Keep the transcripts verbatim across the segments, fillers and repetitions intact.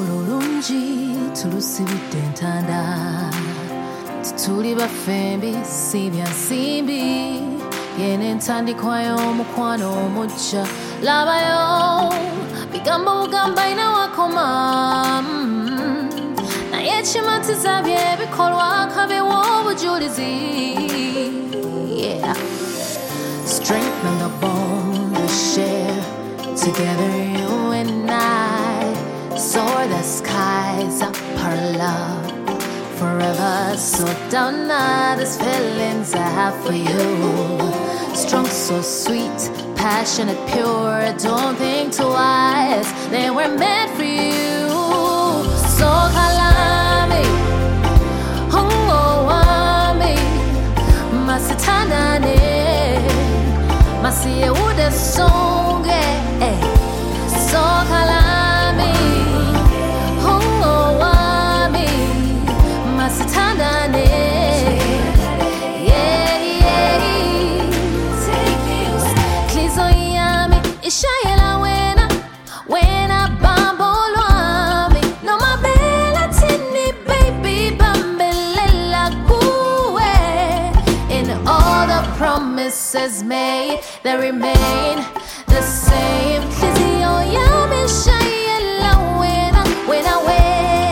olulungi tulusibidde entanda tuli baffembi si bya nsimbi yene entandikwa y'omukwano omujja labayo bigambo bugamba ina wakoma mm. naye ekimatiza bye bikolwa kabewo obujulizi yeah. Strengthen the bond we share together, you and I. Soar the skies up our love forever. So don't know these feelings I have for you. Strong, so sweet, passionate, pure. Don't think twice, they were meant for you. So kalami, hongo wami, masitana ne, masiye ude songe, eh. So kalami, hongo wami, masitana ne, yeah yeah. Klizo yami, ishayela wena, wena bambo lwami. No mabela tini baby bambelela kuwe. In all the promises made, they remain the same. Klizo yami ishayela wena, wena wena.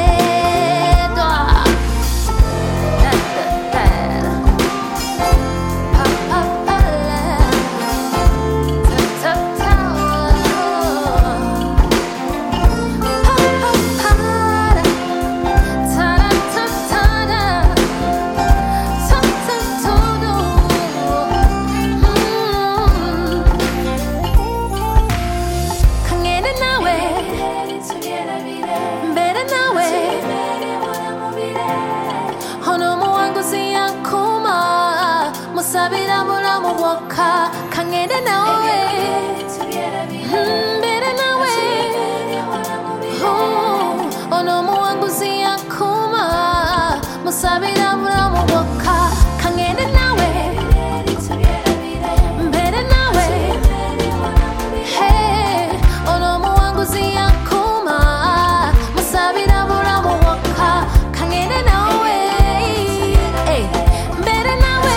Sabira mulamu waka kangende nawe mbere nawe ono muwanguzi yakuma musabira mulamu waka kangende nawe mbere nawe hey ono muwanguzi yakuma musabira mulamu waka kangende nawe hey mbere nawe.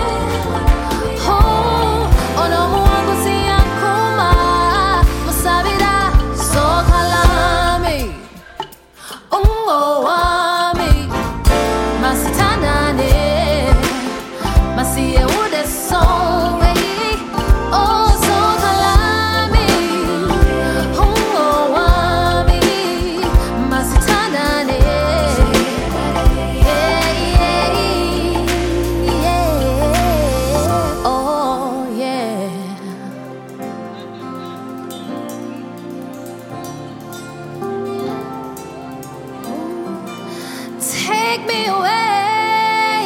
Take me away,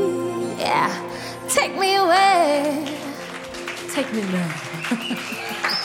yeah. Take me away, take me now.